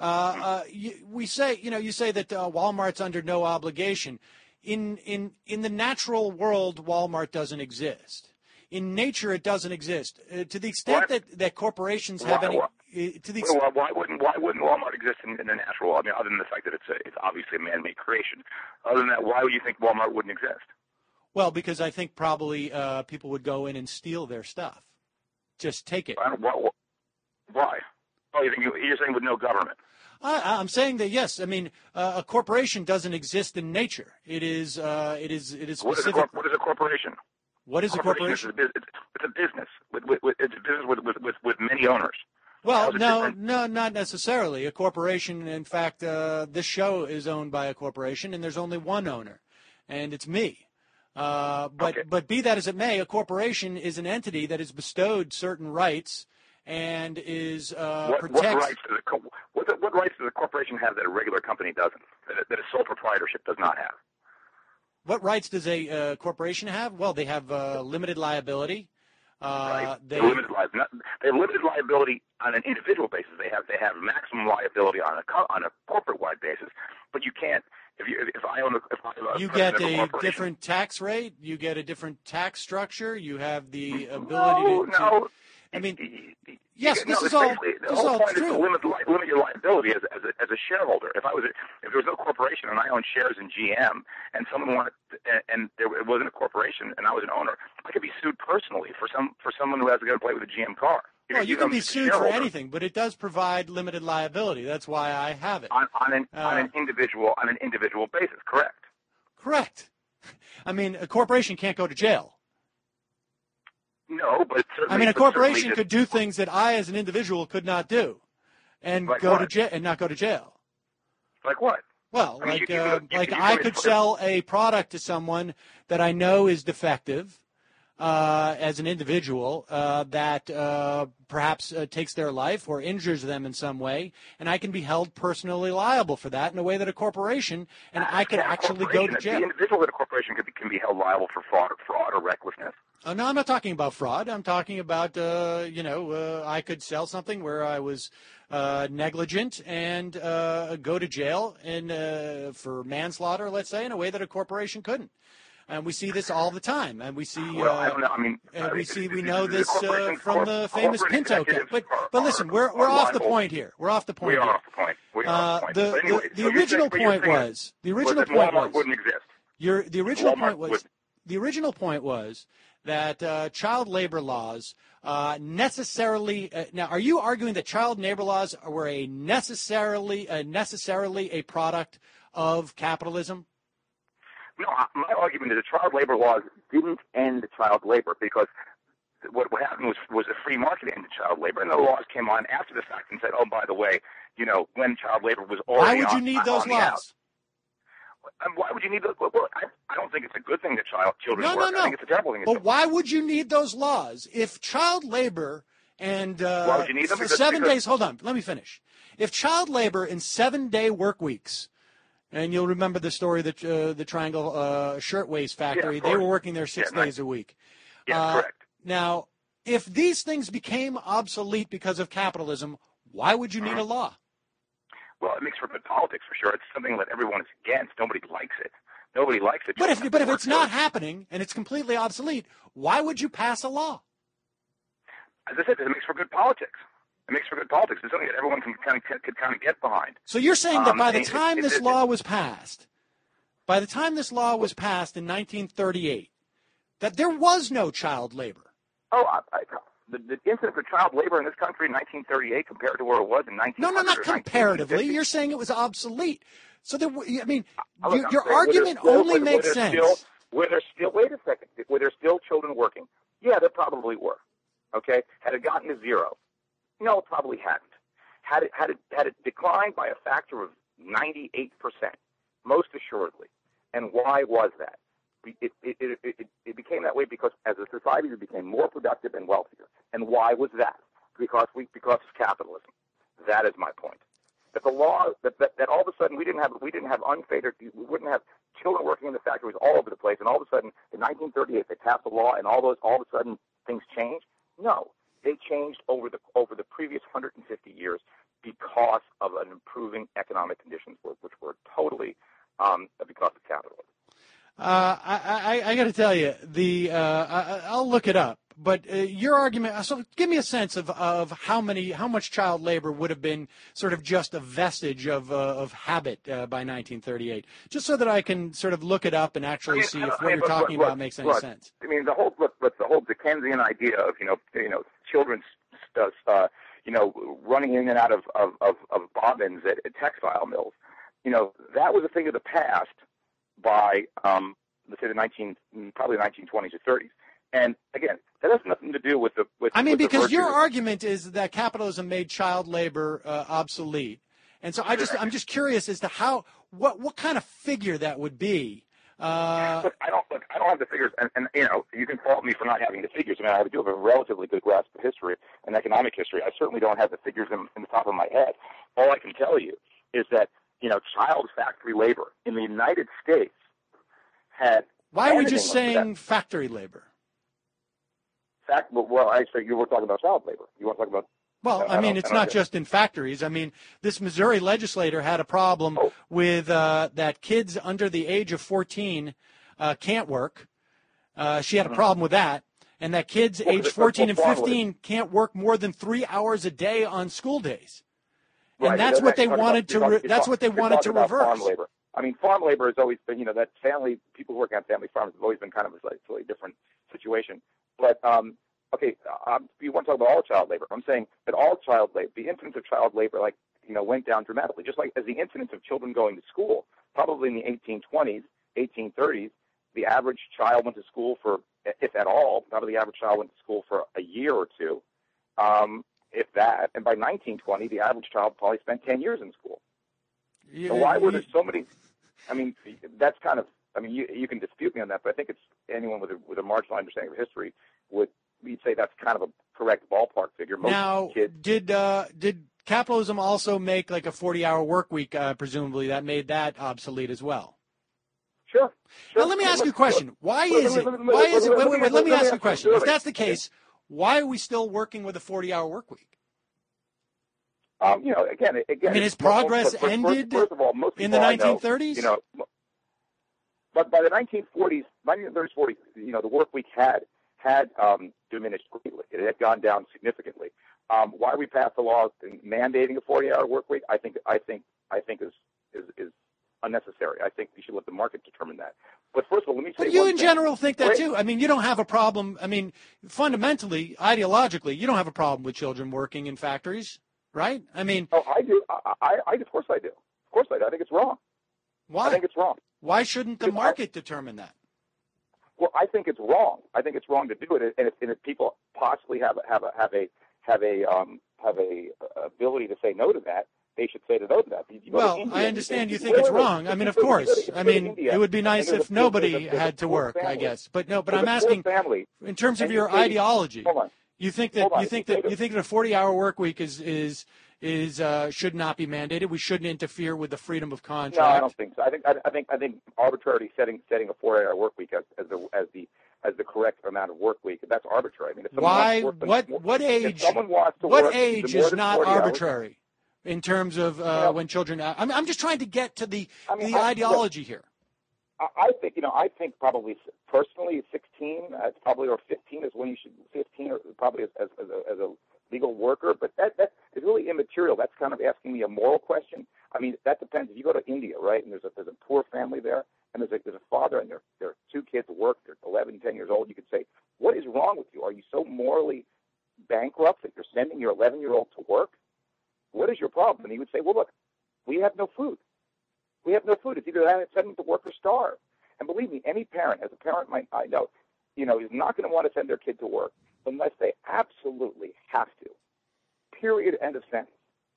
you say that Walmart's under no obligation. In the natural world, Walmart doesn't exist. In nature, it doesn't exist. To the extent that corporations have any. Why wouldn't Walmart exist in the natural world? I mean, other than the fact that it's obviously a man-made creation. Other than that, why would you think Walmart wouldn't exist? Well, because I think probably people would go in and steal their stuff. Just take it. Why? Oh, you're saying with no government? I'm saying that yes. I mean, a corporation doesn't exist in nature. It is specific. What is a corporation? What is a corporation? It's a business. It's a business with many owners. Well, no, not necessarily. A corporation, in fact, this show is owned by a corporation, and there's only one owner, and it's me. But be that as it may, a corporation is an entity that has bestowed certain rights and is protects. What rights does a corporation have that a regular company doesn't? That a sole proprietorship does not have? What rights does a corporation have? Well, they have limited liability. Right. They have limited liability on an individual basis. They have maximum liability on a corporate-wide basis. But you can't. If I own a you get a different tax rate. You get a different tax structure. You have the ability to. I mean, yes, this is all. The whole point is to limit your liability as a shareholder. If there was no corporation and I owned shares in GM, and someone wanted, and it wasn't a corporation, and I was an owner, I could be sued personally for someone who has to go play with a GM car. Well, you can be sued for anything, but it does provide limited liability. That's why I have it on an individual basis. Correct. Correct. I mean, a corporation can't go to jail. No, but certainly. I mean, a corporation could do things that I, as an individual, could not do, and go to jail and not go to jail. Like what? Well, I could sell a product to someone that I know is defective, as an individual, that perhaps takes their life or injures them in some way, and I can be held personally liable for that in a way that a corporation, and I could actually go to jail. The individual at a corporation can be held liable for fraud or recklessness. No, I'm not talking about fraud. I'm talking about, I could sell something where I was negligent and go to jail and we manslaughter, let's say, in a way that a corporation couldn't. And we see this all the time. And we see, I don't know. I mean, we know this from the famous Pinto case. But listen, we're off the point here. We're off the point. We are off the point. We are off the point. Anyway, the original point was Walmart wouldn't exist. The original point was that child labor laws necessarily. Now, are you arguing that child labor laws were necessarily a product of capitalism? No, my argument is that child labor laws didn't end child labor because what happened was a free market ended child labor, and the laws came on after the fact and said, oh, by the way, when child labor was already Why would you need those laws? Why would you need those? Well, I don't think it's a good thing that children work. No. I think it's a terrible thing. But why would you need those laws if child labor and why would you need them? For 7 days? Hold on, let me finish. If child labor in 7-day work weeks. And you'll remember the story that the Triangle Shirtwaist Factory, they were working there 6 days a week. Yeah, correct. Now, if these things became obsolete because of capitalism, why would you need a law? Well, it makes for good politics for sure. It's something that everyone is against. Nobody likes it. Nobody likes it. But if it's not happening and it's completely obsolete, why would you pass a law? As I said, it makes for good politics. It makes for good politics. It's something that everyone can kind of get behind. So you're saying that by the time this law was passed in 1938, that there was no child labor? Oh, the incidence of child labor in this country in 1938 compared to where it was in 1900. No, not comparatively. You're saying it was obsolete. So your argument only makes sense. Wait a second. Were there still children working? Yeah, there probably were. Okay, had it gotten to zero? No, it probably hadn't. Had it declined by a factor of 98%, most assuredly. And why was that? It became that way because as a society we became more productive and wealthier. And why was that? Because of capitalism. That is my point. That the law that all of a sudden we didn't have unfavored, we wouldn't have children working in the factories all over the place, and all of a sudden in 1938 they passed a law and all of a sudden things changed. No, they changed over the previous 150 years because of an improving economic conditions, which were totally because of capitalism. I got to tell you, I'll look it up. But your argument, so give me a sense of how much child labor would have been sort of just a vestige of habit by 1938, just so that I can sort of look it up and actually see if what you're talking about makes any sense. I mean, the whole Dickensian idea of children running in and out of bobbins at textile mills, that was a thing of the past by let's say probably the 1920s or 30s. And again, that has nothing to do with the. Because your argument is that capitalism made child labor obsolete, and so I'm just curious as to what kind of figure that would be. Look, I don't have the figures, and you can fault me for not having the figures. I mean, I do have a relatively good grasp of history and economic history. I certainly don't have the figures in the top of my head. All I can tell you is that child factory labor in the United States had. Why are we just saying factory labor? Well, actually, you were talking about child labor. You want to talk about? Well, it's not just in factories. I mean, this Missouri legislator had a problem with that kids under the age of 14 can't work. She had a problem with that, and that kids age 14 and 15 can't work more than 3 hours a day on school days. And that's what they wanted to. That's what they wanted to reverse. Farm labor. I mean, farm labor has always been, that family people who work on family farms have always been kind of a slightly different situation. But you want to talk about all child labor? I'm saying that all child labor, the incidence of child labor, went down dramatically. Just like as the incidence of children going to school, probably in the 1820s, 1830s, the average child went to school for, if at all, probably the average child went to school for a year or two, if that. And by 1920, the average child probably spent 10 years in school. So why were there so many? I mean, that's kind of. I mean, you can dispute me on that, but I think it's anyone with a marginal understanding of history would say that's kind of a correct ballpark figure. Now, did capitalism also make like a 40-hour work week? Presumably, that made that obsolete as well. Sure. Now, let me ask you a question. Why is it? Wait. Let me ask you a question. If that's the case, why are we still working with a 40-hour work week? Again. I mean, has progress ended first of all, in the 1930s? But by the 1940s, 40s, the work week had diminished greatly. It had gone down significantly. Why we passed the law mandating a 40-hour work week, I think is unnecessary. I think we should let the market determine that. But first of all, let me say. But you in general think that too. I mean, you don't have a problem. I mean, fundamentally, ideologically, you don't have a problem with children working in factories, right? I mean. Oh, I do. Of course I do. Of course I do. I think it's wrong. Why? I think it's wrong. Why shouldn't the market determine that? Well, I think it's wrong. I think it's wrong to do it, and if people possibly have a ability to say no to that, they should say no to that. Well, I understand you think it's wrong. I mean, of course. I mean, it would be nice if nobody had to work, I guess. But no. But I'm asking, in terms of your ideology, you think that a 40-hour work week is should not be mandated. We shouldn't interfere with the freedom of contract. No, I don't think so. I think arbitrarily setting a 4-hour work week as the correct amount of work week, that's arbitrary. I mean, if why? What age? What age is not arbitrary? in terms of when children. I'm just trying to get to the ideology here. I think probably personally 16, it's probably, or 15 is when you should, 15 or probably as a legal worker, but that is really immaterial. That's kind of asking me a moral question. I mean, that depends. If you go to India, right, and there's a poor family there, and there's a father and their two kids work, they're 11, 10 years old, you could say, what is wrong with you? Are you so morally bankrupt that you're sending your 11-year-old to work? What is your problem? And he would say, well, look, we have no food. We have no food. It's either that, send them to work or starve. And believe me, any parent, as a parent I know, is not going to want to send their kid to work unless they absolutely have to. Period. End of sentence.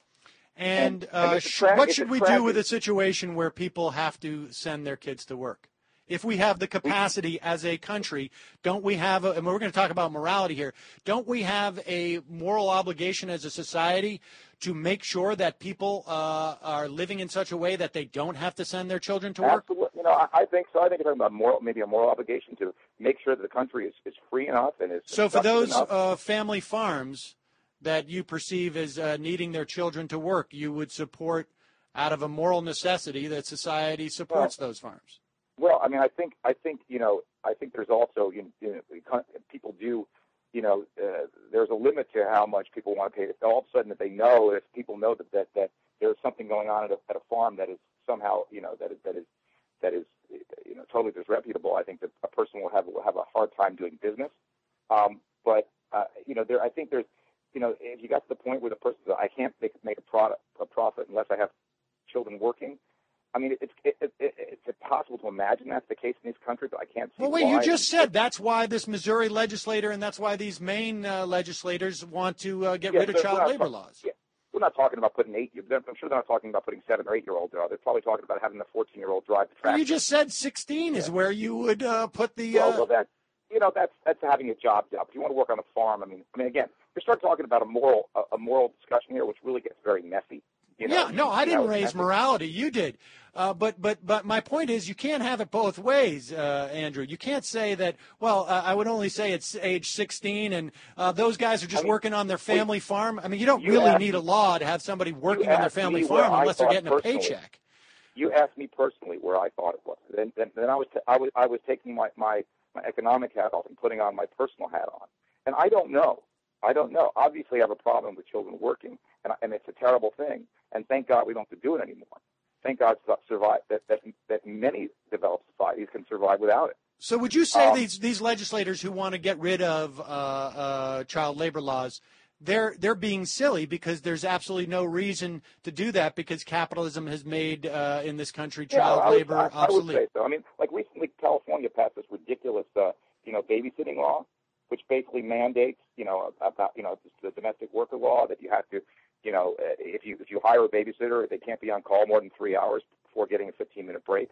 And what should we do with a situation where people have to send their kids to work? If we have the capacity as a country, don't we have, and we're going to talk about morality here, don't we have a moral obligation as a society to make sure that people are living in such a way that they don't have to send their children to work? Absolutely. I think so. I think it's about maybe a moral obligation to make sure that the country is free enough and is. So for those family farms that you perceive as needing their children to work, you would support out of a moral necessity that society supports those farms. Well, I mean, I think there's also people do, there's a limit to how much people want to pay. All of a sudden, that they know, if people know that there's something going on at a farm that is somehow, that is totally disreputable, I think that a person will have a hard time doing business. But I think there's, if you got to the point where the person says, I can't make a profit unless I have children working. I mean, it's impossible to imagine that's the case in this country, but I can't see why. Well, wait, you just said that's why this Missouri legislator and that's why these Maine legislators want to get rid of child labor laws. Yeah. We're not talking about putting I'm sure they're not talking about putting 7 or 8-year-olds there. They're probably talking about having the 14-year-old drive the tractor. Well, you just said 16 is where you would put the. Well, that's having a job. If you want to work on a farm, I mean, again, we start talking about a moral discussion here, which really gets very messy. I didn't raise morality. You did. But my point is you can't have it both ways, Andrew. You can't say that, I would only say it's age 16 and those guys are just working on their family farm. I mean, you don't really need a law to have somebody working on their family farm unless they're getting a paycheck. You asked me personally where I thought it was. Then I was taking my economic hat off and putting on my personal hat on. And I don't know. Obviously, I have a problem with children working, and it's a terrible thing. And thank God we don't have to do it anymore. Thank God that many developed societies can survive without it. So would you say these legislators who want to get rid of child labor laws, they're being silly because there's absolutely no reason to do that because capitalism has made in this country child labor obsolete? I would say so. I mean, like recently California passed this ridiculous babysitting law, which basically mandates, about the domestic worker law that you have to, if you hire a babysitter, they can't be on call more than 3 hours before getting a 15-minute break.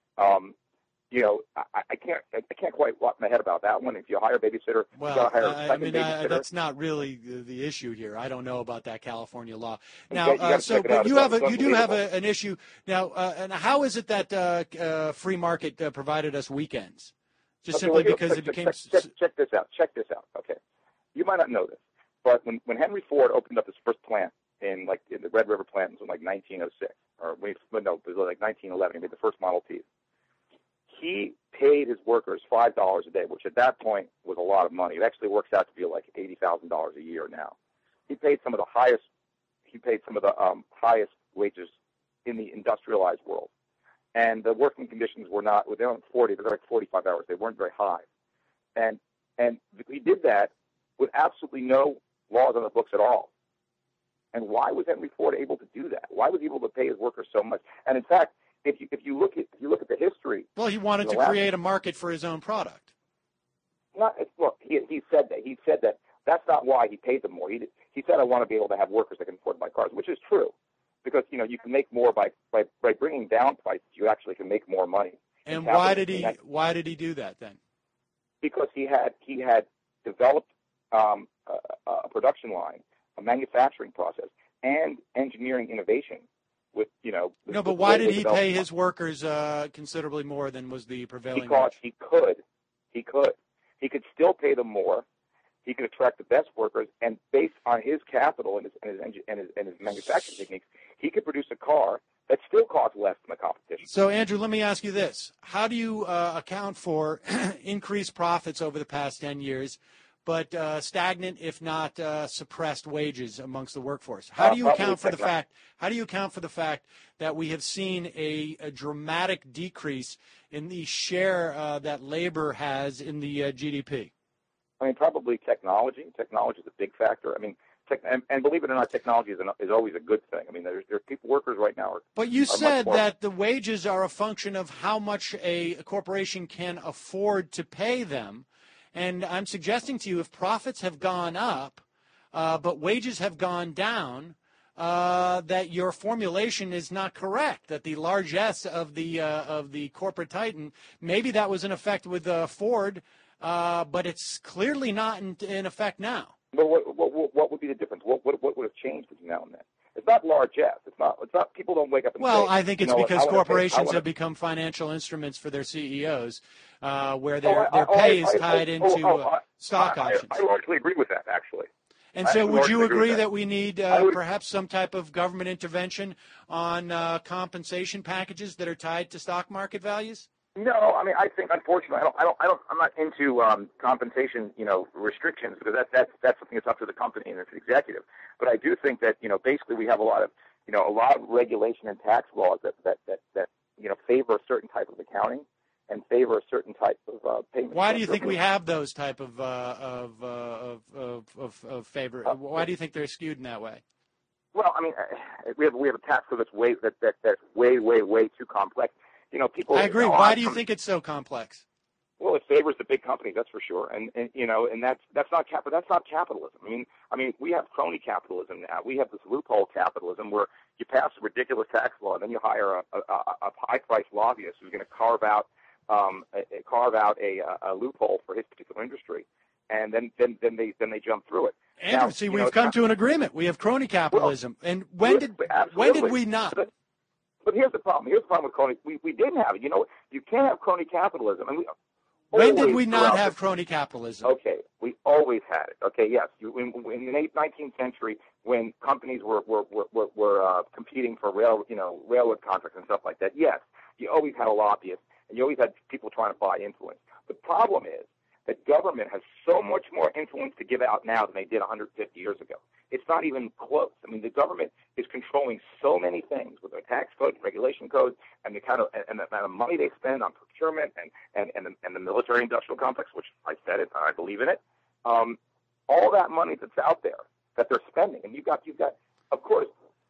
I can't quite wrap my head about that one. If you hire a babysitter, you got to hire a second babysitter. That's not really the issue here. I don't know about that California law. Now, but you do have an issue now. And how is it that free market provided us weekends? Just simply because it became. Check this out. Okay, you might not know this, but when Henry Ford opened up his first plant in the Red River plant in 1906, it was 1911. He made the first Model T. He paid his workers $5 a day, which at that point was a lot of money. It actually works out to be like $80,000 a year now. He paid some of the highest. Highest wages in the industrialized world. And the working conditions were not, they weren't 40, but they're like 45 hours. They weren't very high. And he did that with absolutely no laws on the books at all. And why was Henry Ford able to do that? Why was he able to pay his workers so much? And in fact, if you look at the history. Well, he wanted to create a market for his own product. He said that. He said that that's not why he paid them more. He said, I want to be able to have workers that can afford my cars, which is true. Because you can make more by bringing down prices. You actually can make more money. And why did he do that then? Because he had developed a production line, a manufacturing process, and engineering innovation. But why did he pay his workers considerably more than was the prevailing? Because he could still pay them more, he can attract the best workers, and based on his capital and his manufacturing techniques, he could produce a car that still costs less than the competition. So, Andrew, let me ask you this. How do you account for increased profits over the past 10 years, but stagnant, if not suppressed, wages amongst the workforce? How do you account for the fact? How do you account for the fact that we have seen a dramatic decrease in the share that labor has in the GDP? I mean, probably technology. Technology is a big factor. I mean, and believe it or not, technology is always a good thing. I mean, there's people, workers right now. But you said that the wages are a function of how much a corporation can afford to pay them. And I'm suggesting to you, if profits have gone up, but wages have gone down, that your formulation is not correct. That the largesse of the corporate titan, maybe that was in effect with Ford, but it's clearly not in effect now. Well, what would be the difference? What would have changed between now and then? It's not largesse. It's not. People don't wake up and say. Well, I think it's because corporations have become financial instruments for their CEOs, where their pay is tied into stock options. I largely agree with that, actually. And so, would you agree that we need perhaps some type of government intervention on compensation packages that are tied to stock market values? No, I mean, I think, unfortunately, I'm not into compensation, restrictions, because that's something that's up to the company and its executive. But I do think that, basically we have a lot of regulation and tax laws that favor a certain type of accounting and favor a certain type of payment. Why do you think we have those type of favor? Why do you think they're skewed in that way? Well, I mean, we have a tax code that's way too complex. People. I agree. Why do you think it's so complex? Well, it favors the big companies, that's for sure, and that's not capitalism. I mean, we have crony capitalism now. We have this loophole capitalism where you pass a ridiculous tax law, and then you hire a high-priced lobbyist who's going to carve out a loophole for his particular industry, and then they jump through it. Andrew, we've come to an agreement. We have crony capitalism, and when did we not? But here's the problem. Here's the problem with crony. We didn't have it. You can't have crony capitalism. And when did we not have crony capitalism? Okay, we always had it. Okay, yes. In the 19th century, when companies were competing for railroad contracts and stuff like that, yes, you always had a lobbyist, and you always had people trying to buy influence. The problem is that government has so much more influence to give out now than they did 150 years ago. It's not even close. I mean, the government is controlling so many things with their tax code, regulation codes, and the kind of and the amount of money they spend on procurement and the military-industrial complex, which I said it, I believe in it. All that money that's out there that they're spending, and you've got, of course,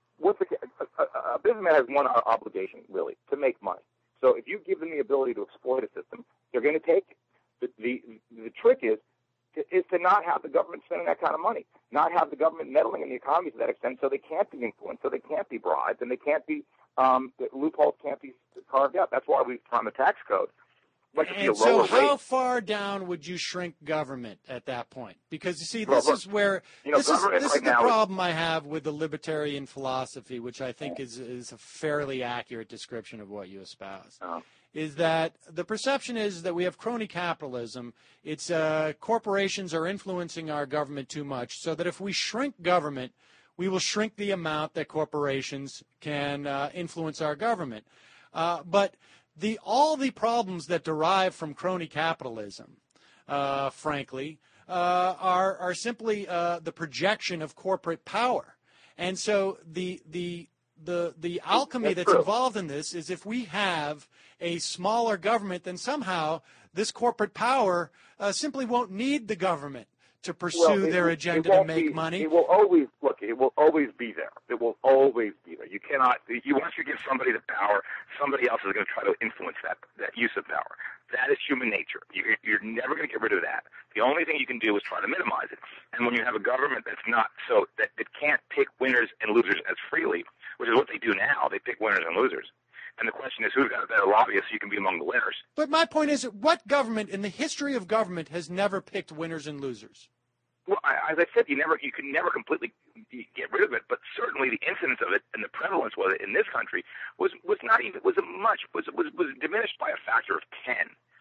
a businessman has one obligation really, to make money. So if you give them the ability to exploit a system, they're going to take it. The trick is to not have the government spending that kind of money, not have the government meddling in the economy to that extent, so they can't be influenced, so they can't be bribed, and they can't be the loopholes can't be carved out. That's why we've found the tax code. And so how far down would you shrink government at that point? Because, you see, this is where this is the problem I have with the libertarian philosophy, which I think is a fairly accurate description of what you espouse. Is that the perception is that we have crony capitalism. It's corporations are influencing our government too much, so that if we shrink government, we will shrink the amount that corporations can influence our government. But all the problems that derive from crony capitalism, frankly, are simply the projection of corporate power. And so the alchemy that's involved in this is if we have a smaller government, then somehow this corporate power simply won't need the government to pursue their agenda to make money. It will always it will always be there. It will always be there. You cannot. Once you give somebody the power, somebody else is going to try to influence that use of power. That is human nature. You're never going to get rid of that. The only thing you can do is try to minimize it. And when you have a government that's not so that it can't pick winners and losers as freely, which is what they do now, they pick winners and losers. And the question is, who's got a better lobbyist so you can be among the winners? But my point is, what government in the history of government has never picked winners and losers? Well, as I said, you can never completely get rid of it, but certainly the incidence of it and the prevalence of it in this country was diminished by a factor of 10.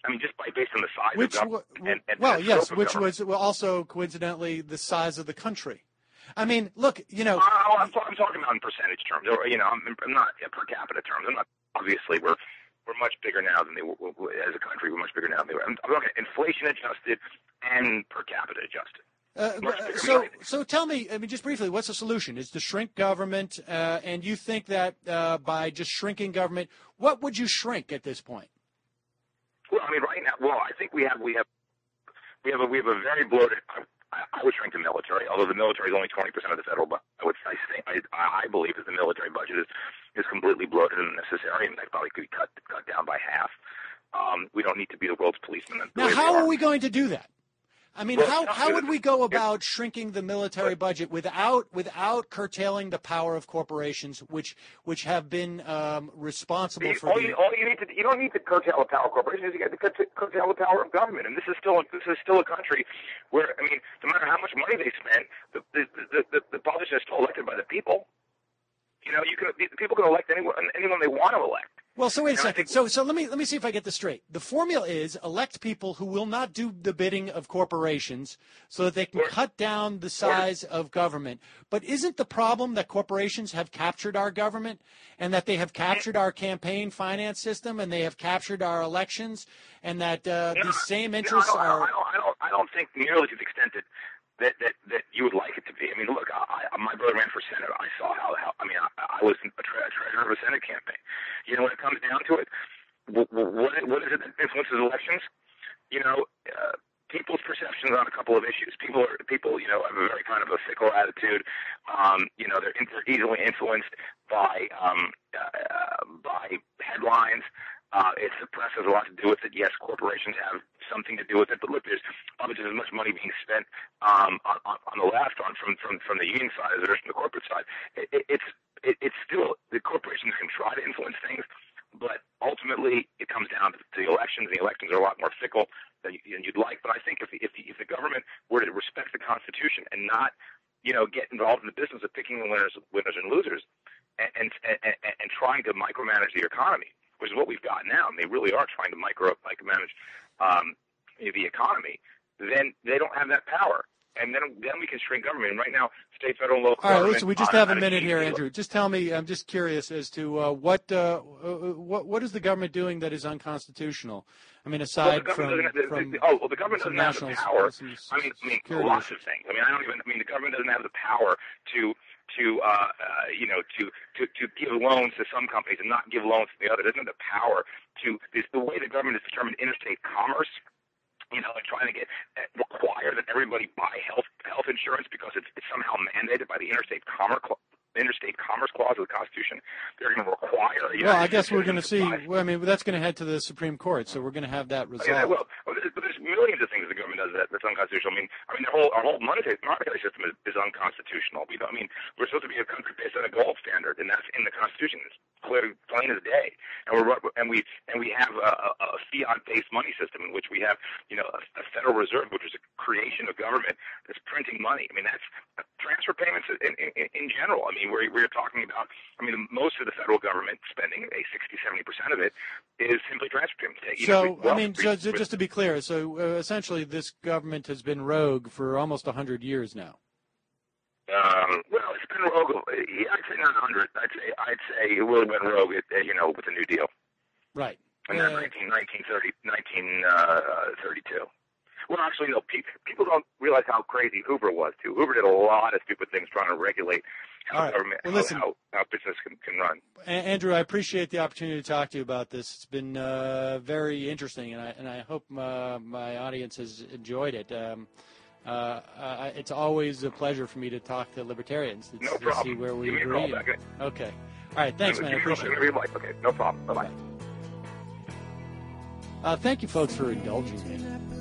I mean, just based on the size which, of government. Which was also coincidentally the size of the country. I mean, look, I'm talking about in percentage terms, or I'm not per capita terms. I'm not. Obviously, we're much bigger now than they were as a country. We're much bigger now than they were. I'm looking at inflation adjusted and per capita adjusted. So tell me, I mean, just briefly, what's the solution? Is to shrink government, and you think that by just shrinking government, what would you shrink at this point? Well, I mean, right now, I think we have a very bloated. I would shrink the military, although the military is only 20% of the federal budget. I believe that the military budget is completely bloated and unnecessary, and that probably could be cut down by half. We don't need to be the world's policemen. Now, how are we going to do that? I mean, how would we go about shrinking the military budget without curtailing the power of corporations, which have been responsible for you don't need to curtail the power of corporations. You got to curtail the power of government, and this is still a country where, I mean, no matter how much money they spend, the politician is still elected by the people. The people can elect anyone they want to elect. Well, so wait a second. So let me see if I get this straight. The formula is elect people who will not do the bidding of corporations so that they can cut down the size of government. But isn't the problem that corporations have captured our government and that they have captured our campaign finance system and they have captured our elections and that these same interests are... I don't think nearly to the extent that you would like it to be. I mean, look, my brother ran for Senate. I saw how I was a treasurer of a Senate campaign. When it comes down to it, what is it that influences elections? People's perceptions on a couple of issues. People have a very kind of a fickle attitude. They're easily influenced by headlines. The press has a lot to do with it. Yes, corporations have something to do with it. But look, there's probably just as much money being spent on the left, from the union side as there is from the corporate side. It's still, the corporations can try to influence things, but ultimately it comes down to the elections. The elections are a lot more fickle than you'd like. But I think if the government were to respect the Constitution and not get involved in the business of picking the winners and losers, and trying to micromanage the economy, which is what we've got now, and they really are trying to micromanage the economy, then they don't have that power. And then we can shrink government. And right now, state, federal, and local government... All right, listen, we just have a minute here, Andrew. Just tell me, I'm just curious as to what is the government doing that is unconstitutional? I mean, aside from the government doesn't have the power. I mean, lots of things. I mean, the government doesn't have the power to give loans to some companies and not give loans to the other. It doesn't have the power to. The way the government has determined interstate commerce, and trying to require that everybody buy health insurance because it's somehow mandated by the interstate commerce clause of the Constitution. They're going to require. Well, I guess we're going to see. Well, I mean, that's going to head to the Supreme Court, so we're going to have that resolved. Yeah, but there's millions of things the government does that's unconstitutional. I mean, our whole monetary system is unconstitutional. We're supposed to be a country based on a gold standard, and that's in the Constitution. It's plain as day. And we have a fiat-based money system in which we have a Federal Reserve, which is a creation of government that's printing money. I mean, that's transfer payments in general. I mean, we're talking about. I mean, most of the federal government spending, 60-70% of it, is simply transfer payments. So just to be clear, so essentially, this government has been rogue for almost 100 years now. Well, it's been rogue. I'd say not 100. I'd say it really went rogue. With the New Deal. Right. And then 1932. Well, actually, no. People don't realize how crazy Hoover was too. Hoover did a lot of stupid things trying to regulate how government, how business can run. Andrew, I appreciate the opportunity to talk to you about this. It's been very interesting, and I hope my audience has enjoyed it. It's always a pleasure for me to talk to libertarians to see where we agree. Okay. All right. Thanks, man. I appreciate it. Okay. No problem. Bye-bye. Thank you, folks, for indulging me.